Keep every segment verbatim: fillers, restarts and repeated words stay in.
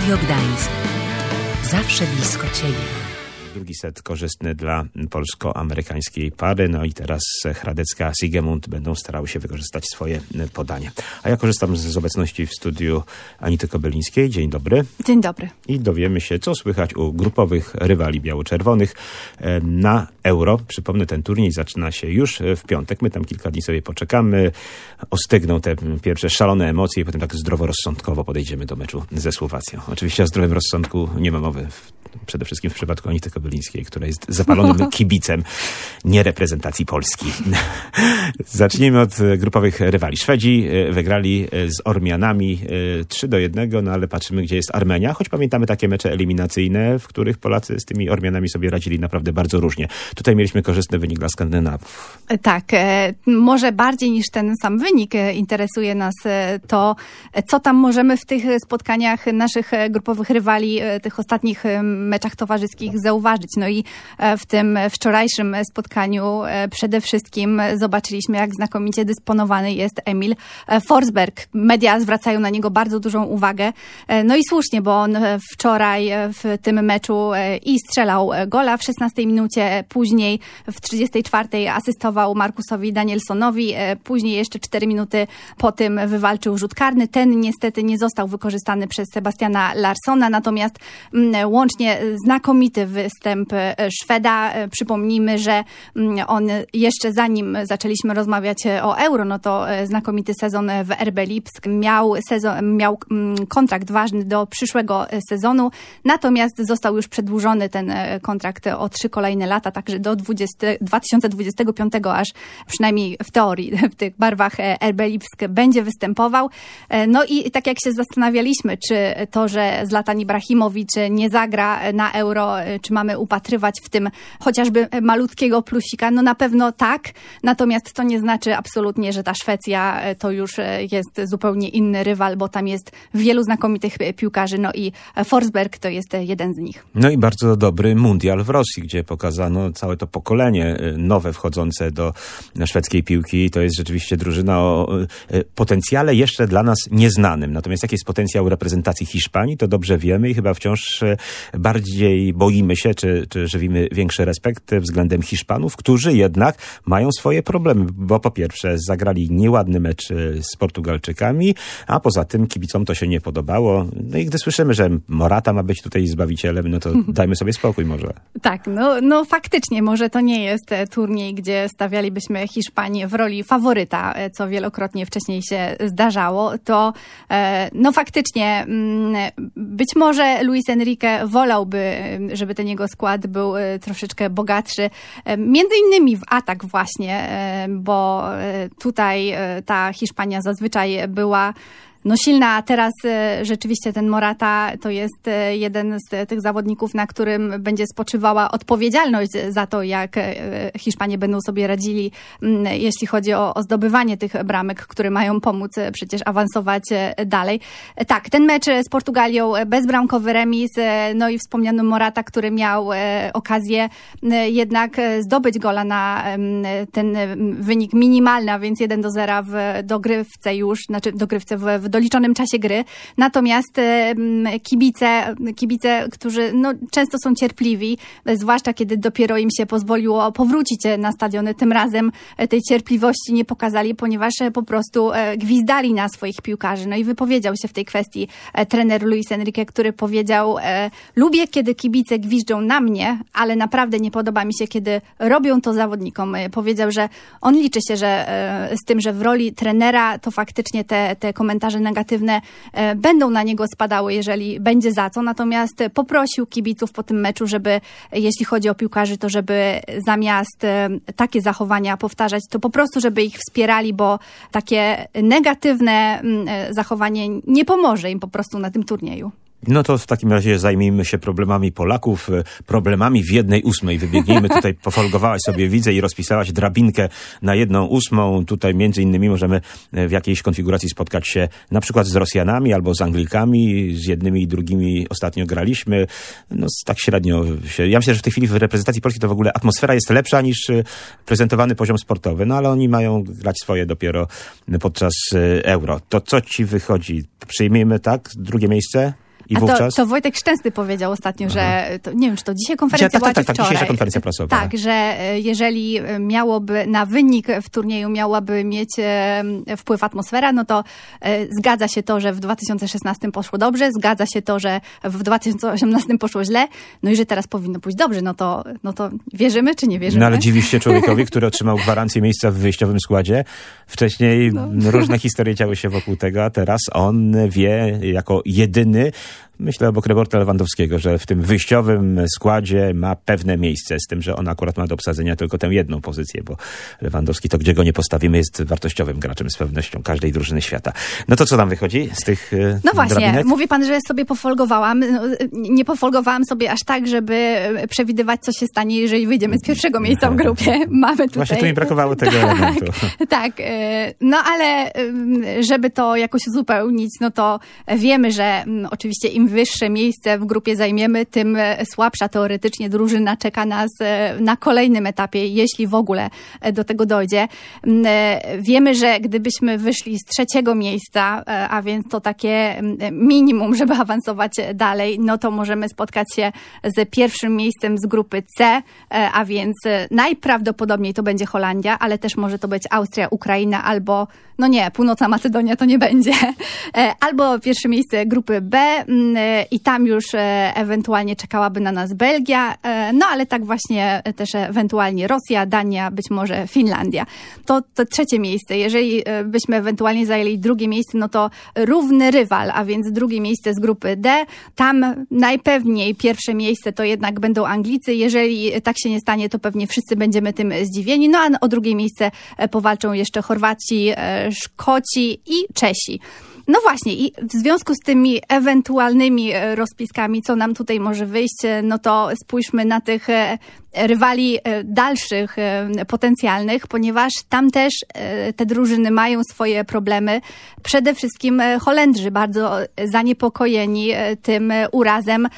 Radio Gdańsk. Zawsze blisko Ciebie. Drugi set korzystny dla polsko-amerykańskiej pary. No i teraz Hradecka, Sigemund będą starały się wykorzystać swoje podanie. A ja korzystam z, z obecności w studiu Anity Kobylińskiej. Dzień dobry. Dzień dobry. I dowiemy się, co słychać u grupowych rywali biało-czerwonych na Euro. Przypomnę, ten turniej zaczyna się już w piątek. My tam kilka dni sobie poczekamy. Ostygną te pierwsze szalone emocje i potem tak zdroworozsądkowo podejdziemy do meczu ze Słowacją. Oczywiście o zdrowym rozsądku nie ma mowy. W, przede wszystkim w przypadku Anity Kobylińskiej, która jest zapalonym kibicem nie reprezentacji Polski. Zacznijmy od grupowych rywali. Szwedzi wygrali z Ormianami trzy do jednego, no ale patrzymy, gdzie jest Armenia, choć pamiętamy takie mecze eliminacyjne, w których Polacy z tymi Ormianami sobie radzili naprawdę bardzo różnie. Tutaj mieliśmy korzystny wynik dla Skandynawów. Tak, może bardziej niż ten sam wynik interesuje nas to, co tam możemy w tych spotkaniach naszych grupowych rywali, tych ostatnich meczach towarzyskich zauważyć. No i w tym wczorajszym spotkaniu przede wszystkim zobaczyliśmy, jak znakomicie dysponowany jest Emil Forsberg. Media zwracają na niego bardzo dużą uwagę. No i słusznie, bo on wczoraj w tym meczu i strzelał gola w szesnastej minucie, później w trzydziestej czwartej asystował Markusowi Danielsonowi, później jeszcze cztery minuty po tym wywalczył rzut karny. Ten niestety nie został wykorzystany przez Sebastiana Larssona, natomiast łącznie znakomity występ Szweda. Przypomnijmy, że on jeszcze zanim zaczęliśmy rozmawiać o Euro, no to znakomity sezon w R B Lipsk. Miał, sezon, miał kontrakt ważny do przyszłego sezonu, natomiast został już przedłużony ten kontrakt o trzy kolejne lata, także do dwa tysiące dwudziestego piątego aż przynajmniej w teorii w tych barwach R B Lipsk będzie występował. No i tak jak się zastanawialiśmy, czy to, że Zlatan Ibrahimowicz nie zagra na Euro, czy mamy upatrywać w tym chociażby malutkiego plusika? No na pewno tak, natomiast to nie znaczy absolutnie, że ta Szwecja to już jest zupełnie inny rywal, bo tam jest wielu znakomitych piłkarzy, no i Forsberg to jest jeden z nich. No i bardzo dobry mundial w Rosji, gdzie pokazano całe to pokolenie nowe wchodzące do szwedzkiej piłki. To jest rzeczywiście drużyna o potencjale jeszcze dla nas nieznanym. Natomiast jaki jest potencjał reprezentacji Hiszpanii, to dobrze wiemy i chyba wciąż bardziej boimy się, czy, czy żywimy większy respekt względem Hiszpanów, którzy jednak mają swoje problemy, bo po pierwsze zagrali nieładny mecz z Portugalczykami, a poza tym kibicom to się nie podobało. No i gdy słyszymy, że Morata ma być tutaj zbawicielem, no to dajmy sobie spokój może. Tak, no, no faktycznie, może to nie jest turniej, gdzie stawialibyśmy Hiszpanię w roli faworyta, co wielokrotnie wcześniej się zdarzało, to no faktycznie być może Luis Enrique wolałby, żeby ten jego skład był troszeczkę bogatszy. Między innymi w atak właśnie, bo tutaj ta Hiszpania zazwyczaj była no silna, a teraz rzeczywiście ten Morata to jest jeden z tych zawodników, na którym będzie spoczywała odpowiedzialność za to, jak Hiszpanie będą sobie radzili, jeśli chodzi o, o zdobywanie tych bramek, które mają pomóc przecież awansować dalej. Tak, ten mecz z Portugalią, bezbramkowy remis, no i wspomniany Morata, który miał okazję jednak zdobyć gola na ten wynik minimalny, a więc jeden do zera w dogrywce już, znaczy dogrywce w, w doliczonym czasie gry. Natomiast kibice, kibice, którzy no, często są cierpliwi, zwłaszcza kiedy dopiero im się pozwoliło powrócić na stadiony, tym razem tej cierpliwości nie pokazali, ponieważ po prostu gwizdali na swoich piłkarzy. No i wypowiedział się w tej kwestii trener Luis Enrique, który powiedział: lubię, kiedy kibice gwiżdżą na mnie, ale naprawdę nie podoba mi się, kiedy robią to zawodnikom. Powiedział, że on liczy się, że z tym, że w roli trenera to faktycznie te, te komentarze negatywne będą na niego spadały, jeżeli będzie za co. Natomiast poprosił kibiców po tym meczu, żeby jeśli chodzi o piłkarzy, to żeby zamiast takie zachowania powtarzać, to po prostu, żeby ich wspierali, bo takie negatywne zachowanie nie pomoże im po prostu na tym turnieju. No to w takim razie zajmijmy się problemami Polaków, problemami w jednej ósmej. Wybiegnijmy tutaj, pofolgowałaś sobie, widzę, i rozpisałaś drabinkę na jedną ósmą. Tutaj między innymi możemy w jakiejś konfiguracji spotkać się na przykład z Rosjanami albo z Anglikami. Z jednymi i drugimi ostatnio graliśmy. No tak średnio się... Ja myślę, że w tej chwili w reprezentacji Polski to w ogóle atmosfera jest lepsza niż prezentowany poziom sportowy. No ale oni mają grać swoje dopiero podczas Euro. To co ci wychodzi? Przyjmijmy tak drugie miejsce? I A wówczas... to, to Wojtek Szczęsny powiedział ostatnio, że, to, nie wiem, czy to dzisiaj konferencja tak, była, tak, tak, wczoraj. dzisiejsza konferencja prasowa. Tak, że jeżeli miałoby na wynik w turnieju miałaby mieć wpływ atmosfera, no to zgadza się to, że w dwa tysiące szesnastym poszło dobrze, zgadza się to, że w dwa tysiące osiemnastym poszło źle, no i że teraz powinno pójść dobrze, no to, no to wierzymy czy nie wierzymy? No ale dziwisz się człowiekowi, który otrzymał gwarancję miejsca w wyjściowym składzie. Wcześniej no. różne historie działy się wokół tego, a teraz on wie jako jedyny, myślę obok Roberta Lewandowskiego, że w tym wyjściowym składzie ma pewne miejsce, z tym, że on akurat ma do obsadzenia tylko tę jedną pozycję, bo Lewandowski to, gdzie go nie postawimy, jest wartościowym graczem z pewnością każdej drużyny świata. No to co tam wychodzi z tych No właśnie, drabinek? Mówi pan, że sobie pofolgowałam. No, nie pofolgowałam sobie aż tak, żeby przewidywać, co się stanie, jeżeli wyjdziemy z pierwszego miejsca w grupie. Mamy tutaj... Właśnie tu mi brakowało tego tak, elementu. Tak, no ale żeby to jakoś uzupełnić, no to wiemy, że oczywiście im wyższe miejsce w grupie zajmiemy, tym słabsza teoretycznie drużyna czeka nas na kolejnym etapie, jeśli w ogóle do tego dojdzie. Wiemy, że gdybyśmy wyszli z trzeciego miejsca, a więc to takie minimum, żeby awansować dalej, no to możemy spotkać się z pierwszym miejscem z grupy C, a więc najprawdopodobniej to będzie Holandia, ale też może to być Austria, Ukraina albo, no nie, Północna Macedonia to nie będzie, albo pierwsze miejsce grupy B i tam już ewentualnie czekałaby na nas Belgia, no ale tak właśnie też ewentualnie Rosja, Dania, być może Finlandia. To, to trzecie miejsce. Jeżeli byśmy ewentualnie zajęli drugie miejsce, no to równy rywal, a więc drugie miejsce z grupy D. Tam najpewniej pierwsze miejsce to jednak będą Anglicy. Jeżeli tak się nie stanie, to pewnie wszyscy będziemy tym zdziwieni. No a o drugie miejsce powalczą jeszcze Chorwaci, Szkoci i Czesi. No właśnie i w związku z tymi ewentualnymi rozpiskami, co nam tutaj może wyjść, no to spójrzmy na tych rywali dalszych, potencjalnych, ponieważ tam też te drużyny mają swoje problemy. Przede wszystkim Holendrzy bardzo zaniepokojeni tym urazem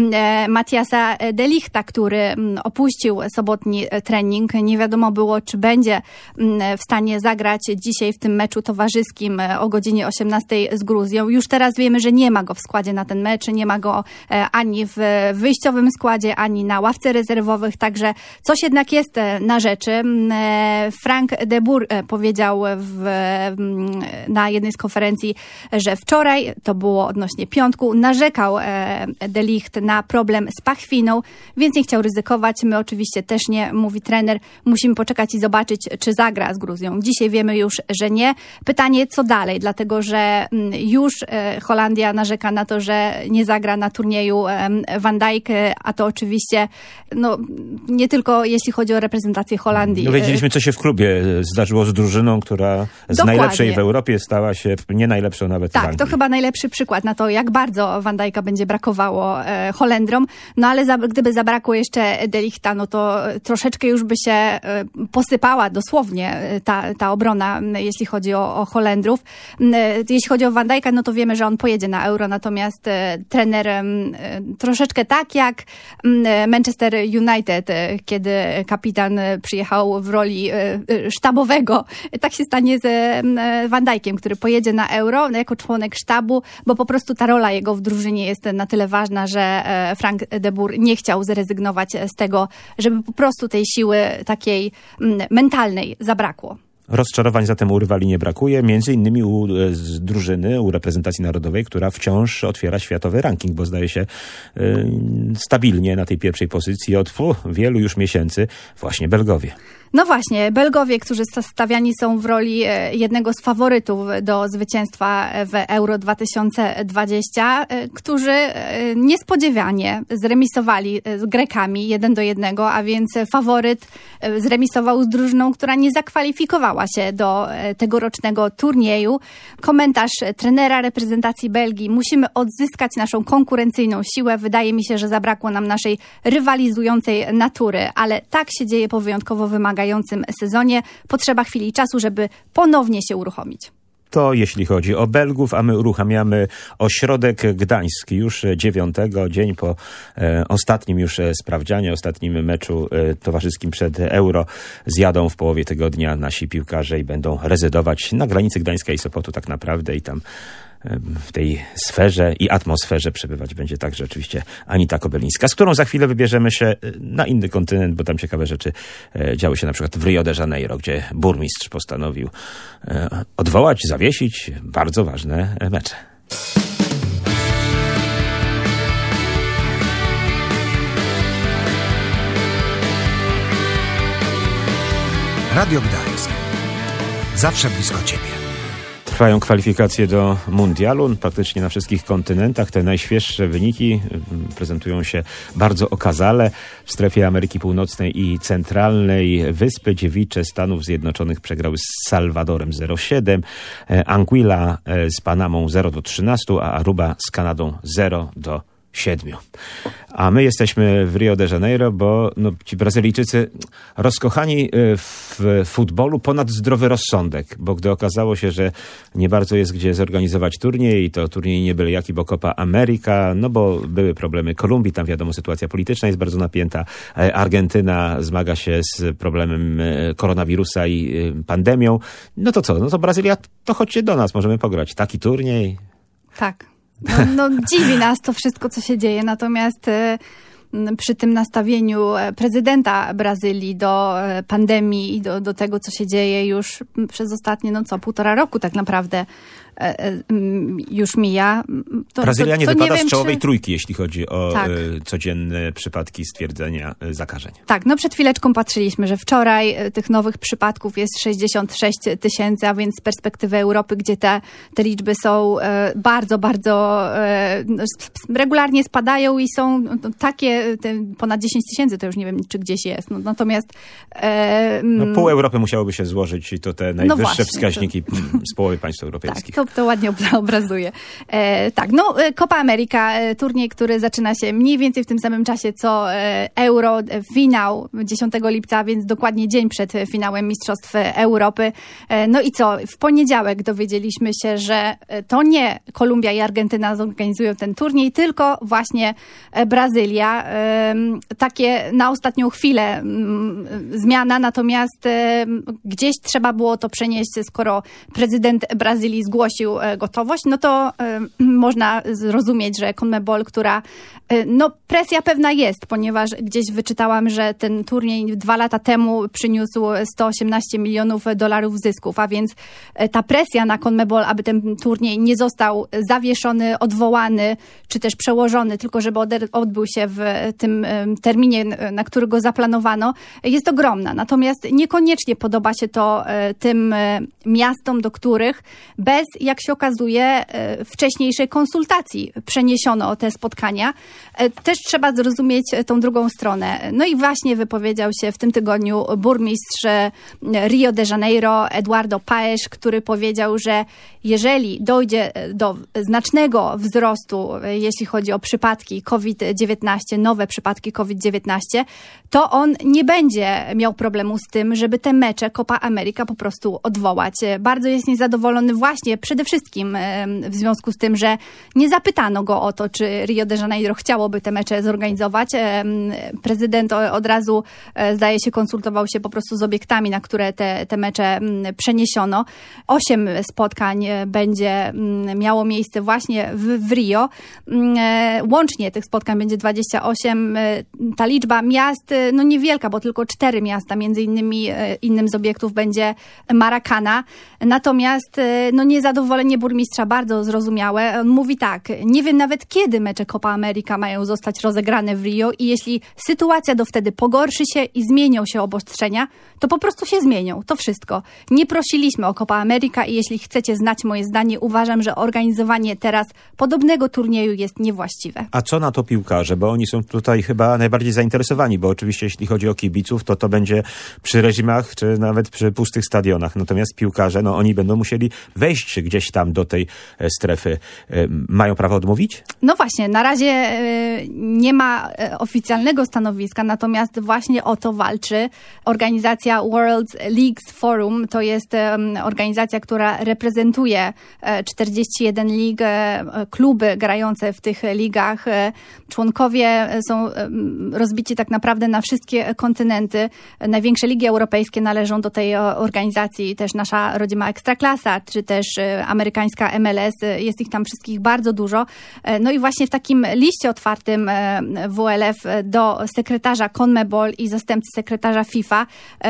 Mattiasa de Lichta, który opuścił sobotni trening. Nie wiadomo było, czy będzie w stanie zagrać dzisiaj w tym meczu towarzyskim o godzinie osiemnastej z Gruzją. Już teraz wiemy, że nie ma go w składzie na ten mecz, nie ma go ani w wyjściowym składzie, ani na ławce rezerwowych, także coś jednak jest na rzeczy. Frank de Boer powiedział w, na jednej z konferencji, że wczoraj, to było odnośnie piątku, narzekał de Ligt na problem z pachwiną, więc nie chciał ryzykować. My oczywiście też nie, mówi trener. Musimy poczekać i zobaczyć, czy zagra z Gruzją. Dzisiaj wiemy już, że nie. Pytanie, co dalej, dlatego że już Holandia narzeka na to, że nie zagra na turnieju Van Dijk, a to oczywiście no, nie tylko jeśli chodzi o reprezentację Holandii. No wiedzieliśmy, co się w klubie zdarzyło z drużyną, która z Dokładnie. najlepszej w Europie stała się nie najlepszą nawet tak, w Anglii. To chyba najlepszy przykład na to, jak bardzo Van Dijk'a będzie brakowało e, Holendrom. No ale za, gdyby zabrakło jeszcze de Lichta, no to troszeczkę już by się e, posypała dosłownie ta, ta obrona, jeśli chodzi o, o Holendrów. E, jeśli chodzi o Van Dijk'a, no to wiemy, że on pojedzie na Euro, natomiast e, trener e, troszeczkę tak jak e, Manchester United, e, kiedy kapitan przyjechał w roli sztabowego. Tak się stanie z Van Dijkiem, który pojedzie na Euro jako członek sztabu, bo po prostu ta rola jego w drużynie jest na tyle ważna, że Frank de Boer nie chciał zrezygnować z tego, żeby po prostu tej siły takiej mentalnej zabrakło. Rozczarowań zatem u rywali nie brakuje, między innymi u z drużyny, u reprezentacji narodowej, która wciąż otwiera światowy ranking, bo zdaje się y, stabilnie na tej pierwszej pozycji od fu, wielu już miesięcy właśnie Belgowie. No właśnie, Belgowie, którzy stawiani są w roli jednego z faworytów do zwycięstwa w Euro dwa tysiące dwadzieścia, którzy niespodziewanie zremisowali z Grekami jeden do jednego, a więc faworyt zremisował z drużyną, która nie zakwalifikowała się do tegorocznego turnieju. Komentarz trenera reprezentacji Belgii: musimy odzyskać naszą konkurencyjną siłę. Wydaje mi się, że zabrakło nam naszej rywalizującej natury, ale tak się dzieje po wyjątkowo wymagającym sezonie. Potrzeba chwili czasu, żeby ponownie się uruchomić. To jeśli chodzi o Belgów, a my uruchamiamy ośrodek gdański już dziewiątego, dzień po e, ostatnim już sprawdzianie, ostatnim meczu e, towarzyskim przed Euro. Zjadą w połowie tygodnia nasi piłkarze i będą rezydować na granicy Gdańska i Sopotu tak naprawdę i tam w tej sferze i atmosferze przebywać będzie także oczywiście Anita Kobelińska, z którą za chwilę wybierzemy się na inny kontynent, bo tam ciekawe rzeczy działy się na przykład w Rio de Janeiro, gdzie burmistrz postanowił odwołać, zawiesić bardzo ważne mecze. Radio Gdańsk. Zawsze blisko Ciebie. Trwają kwalifikacje do mundialu praktycznie na wszystkich kontynentach. Te najświeższe wyniki prezentują się bardzo okazale. W strefie Ameryki Północnej i Centralnej Wyspy Dziewicze Stanów Zjednoczonych przegrały z Salwadorem zero siedem, Anguilla z Panamą zero do trzynastu, a Aruba z Kanadą zero do siedmiu. A my jesteśmy w Rio de Janeiro, bo no, ci Brazylijczycy rozkochani w futbolu ponad zdrowy rozsądek, bo gdy okazało się, że nie bardzo jest gdzie zorganizować turniej i to turniej nie byle jaki, bo Copa America, no bo były problemy Kolumbii, tam wiadomo sytuacja polityczna jest bardzo napięta, Argentyna zmaga się z problemem koronawirusa i pandemią, no to co, no to Brazylia, to chodźcie do nas, możemy pograć taki turniej. Tak. No, no dziwi nas to wszystko, co się dzieje, natomiast y, przy tym nastawieniu prezydenta Brazylii do pandemii i do, do tego, co się dzieje już przez ostatnie, no co, półtora roku tak naprawdę już mija. To, Brazylia nie to, to wypada nie wiem, z czołowej czy... trójki, jeśli chodzi o tak. y, codzienne przypadki stwierdzenia y, zakażeń. Tak, no przed chwileczką patrzyliśmy, że wczoraj tych nowych przypadków jest sześćdziesiąt sześć tysięcy, a więc z perspektywy Europy, gdzie te, te liczby są e, bardzo, bardzo e, regularnie spadają i są no, takie, te ponad dziesięć tysięcy, to już nie wiem, czy gdzieś jest. No, natomiast... E, no pół Europy musiałoby się złożyć i to te najwyższe no właśnie, wskaźniki to... z połowy państw europejskich. Tak, to, to ładnie obrazuje. E, tak, no Copa America, turniej, który zaczyna się mniej więcej w tym samym czasie co Euro, finał dziesiątego lipca, więc dokładnie dzień przed finałem Mistrzostw Europy. E, no i co? W poniedziałek dowiedzieliśmy się, że to nie Kolumbia i Argentyna zorganizują ten turniej, tylko właśnie Brazylia. E, takie na ostatnią chwilę m, zmiana, natomiast e, gdzieś trzeba było to przenieść, skoro prezydent Brazylii zgłosił gotowość, no to y, można zrozumieć, że CONMEBOL, która y, no presja pewna jest, ponieważ gdzieś wyczytałam, że ten turniej dwa lata temu przyniósł sto osiemnaście milionów dolarów zysków, a więc y, ta presja na CONMEBOL, aby ten turniej nie został zawieszony, odwołany, czy też przełożony, tylko żeby odbył się w tym y, terminie, na który go zaplanowano, jest ogromna. Natomiast niekoniecznie podoba się to y, tym y, miastom, do których bez, jak się okazuje, wcześniejszej konsultacji przeniesiono te spotkania. Też trzeba zrozumieć tą drugą stronę. No i właśnie wypowiedział się w tym tygodniu burmistrz Rio de Janeiro, Eduardo Paes, który powiedział, że jeżeli dojdzie do znacznego wzrostu, jeśli chodzi o przypadki COVID dziewiętnaście, nowe przypadki COVID dziewiętnaście, to on nie będzie miał problemu z tym, żeby te mecze Copa America po prostu odwołać. Bardzo jest niezadowolony właśnie przede wszystkim w związku z tym, że nie zapytano go o to, czy Rio de Janeiro chciałoby te mecze zorganizować. Prezydent od razu, zdaje się, konsultował się po prostu z obiektami, na które te, te mecze przeniesiono. Osiem spotkań będzie miało miejsce właśnie w, w Rio. Łącznie tych spotkań będzie dwadzieścia osiem. Ta liczba miast, no niewielka, bo tylko cztery miasta, między innymi innym z obiektów będzie Maracana. Natomiast no niezadowolenie burmistrza bardzo zrozumiałe. On mówi tak, nie wiem nawet kiedy mecze Copa America mają zostać rozegrane w Rio i jeśli sytuacja do wtedy pogorszy się i zmienią się obostrzenia, to po prostu się zmienią. To wszystko. Nie prosiliśmy o Copa America i jeśli chcecie znać moje zdanie, uważam, że organizowanie teraz podobnego turnieju jest niewłaściwe. A co na to piłkarze? Bo oni są tutaj chyba najbardziej zainteresowani, bo oczywiście jeśli chodzi o kibiców, to to będzie przy reżimach, czy nawet przy pustych stadionach. Natomiast piłkarze, no oni będą musieli wejść gdzieś tam do tej strefy. Mają prawo odmówić? No właśnie, na razie nie ma oficjalnego stanowiska, natomiast właśnie o to walczy organizacja World Leagues Forum. To jest organizacja, która reprezentuje czterdzieści jeden lig, kluby grające w tych ligach. Członkowie są rozbici tak naprawdę na wszystkie kontynenty. Największe ligi europejskie należą do tej organizacji, też nasza rodzima Ekstraklasa, czy też amerykańska M L S, jest ich tam wszystkich bardzo dużo. No i właśnie w takim liście otwartym W L F do sekretarza CONMEBOL i zastępcy sekretarza FIFA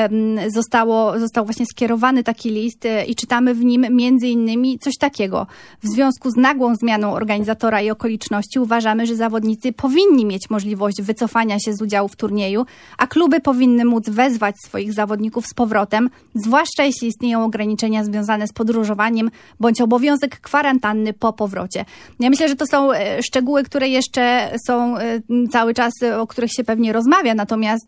zostało, został właśnie skierowany taki list i czytamy w nim między innymi coś takiego. W związku z nagłą zmianą organizatora i okoliczności uważamy, że zawodnicy powinni mieć możliwość wycofania się z udziału w turnieju, a kluby powinny móc wezwać swoich zawodników z powrotem, zwłaszcza jeśli istnieją ograniczenia związane z podróżowaniem bądź obowiązek kwarantanny po powrocie. Ja myślę, że to są szczegóły, które jeszcze są cały czas, o których się pewnie rozmawia, natomiast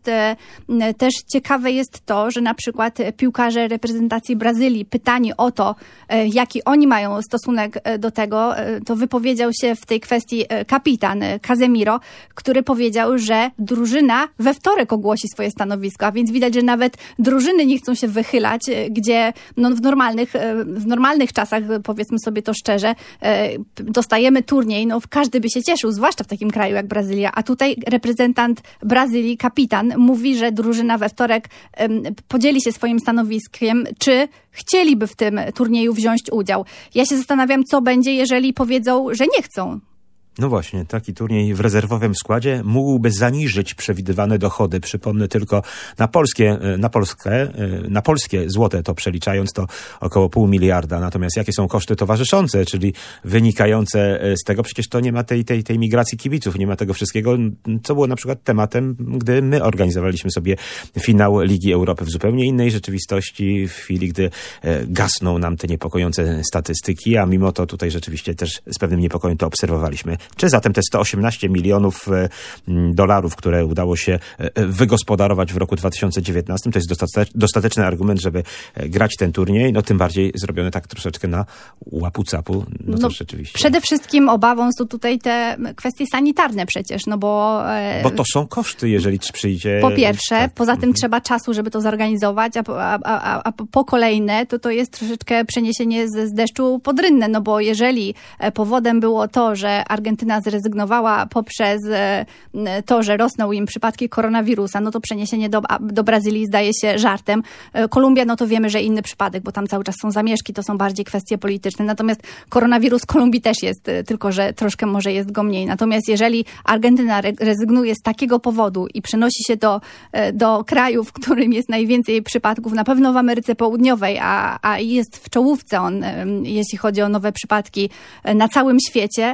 też ciekawe jest to, że na przykład piłkarze reprezentacji Brazylii pytani o to, jaki oni mają stosunek do tego, to wypowiedział się w tej kwestii kapitan Casemiro, który powiedział, że drużyna we wtorek ogłosi swoje stanowisko, a więc widać, że nawet drużyny nie chcą się wychylać, gdzie no w normalnych, w normalnych czasach, powiedzmy sobie to szczerze, dostajemy turniej, no każdy by się cieszył, zwłaszcza w takim kraju jak Brazylia, a tutaj reprezentant Brazylii, kapitan, mówi, że drużyna we wtorek podzieli się swoim stanowiskiem, czy chcieliby w tym turnieju wziąć udział. Ja się zastanawiam, co będzie, jeżeli powiedzą, że nie chcą. No właśnie, taki turniej w rezerwowym składzie mógłby zaniżyć przewidywane dochody. Przypomnę tylko na polskie, na Polskę, na polskie złote to przeliczając to około pół miliarda. Natomiast jakie są koszty towarzyszące, czyli wynikające z tego, przecież to nie ma tej, tej, tej migracji kibiców, nie ma tego wszystkiego, co było na przykład tematem, gdy my organizowaliśmy sobie finał Ligi Europy w zupełnie innej rzeczywistości, w chwili, gdy gasną nam te niepokojące statystyki, a mimo to tutaj rzeczywiście też z pewnym niepokojem to obserwowaliśmy. Czy zatem te sto osiemnaście milionów dolarów, które udało się wygospodarować w roku dwa tysiące dziewiętnastym, to jest dostateczny argument, żeby grać ten turniej, no tym bardziej zrobione tak troszeczkę na łapu-capu, no to no, rzeczywiście. Przede wszystkim obawą są tutaj te kwestie sanitarne przecież, no bo... Bo to są koszty, jeżeli przyjdzie... Po pierwsze, tak. Poza tym mhm. trzeba czasu, żeby to zorganizować, a, a, a, a po kolejne to to jest troszeczkę przeniesienie z, z deszczu pod rynnę, no bo jeżeli powodem było to, że Argentyna zrezygnowała poprzez to, że rosną im przypadki koronawirusa, no to przeniesienie do, do Brazylii zdaje się żartem. Kolumbia, no to wiemy, że inny przypadek, bo tam cały czas są zamieszki, to są bardziej kwestie polityczne. Natomiast koronawirus w Kolumbii też jest, tylko że troszkę może jest go mniej. Natomiast jeżeli Argentyna rezygnuje z takiego powodu i przenosi się do, do kraju, w którym jest najwięcej przypadków, na pewno w Ameryce Południowej, a, a jest w czołówce on, jeśli chodzi o nowe przypadki na całym świecie,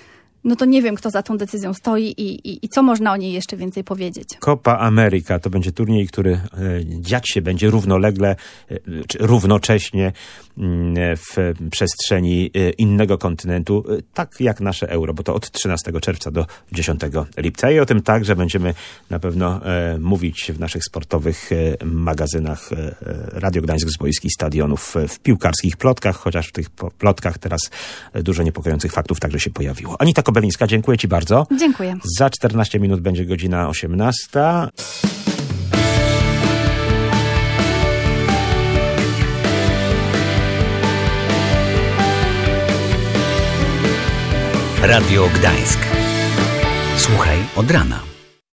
no to nie wiem, kto za tą decyzją stoi i, i, i co można o niej jeszcze więcej powiedzieć. Copa America to będzie turniej, który e, dziać się będzie równolegle, e, czy równocześnie e, w przestrzeni e, innego kontynentu, e, tak jak nasze Euro, bo to od trzynastego czerwca do dziesiątego lipca. I o tym także będziemy na pewno e, mówić w naszych sportowych e, magazynach e, Radio Gdańsk z boisk i stadionów, e, w piłkarskich plotkach, chociaż w tych plotkach teraz e, dużo niepokojących faktów także się pojawiło. Anita Kobelińska, dziękuję Ci bardzo. Dziękuję. Za czternaście minut będzie godzina osiemnasta. Radio Gdańsk. Słuchaj od rana.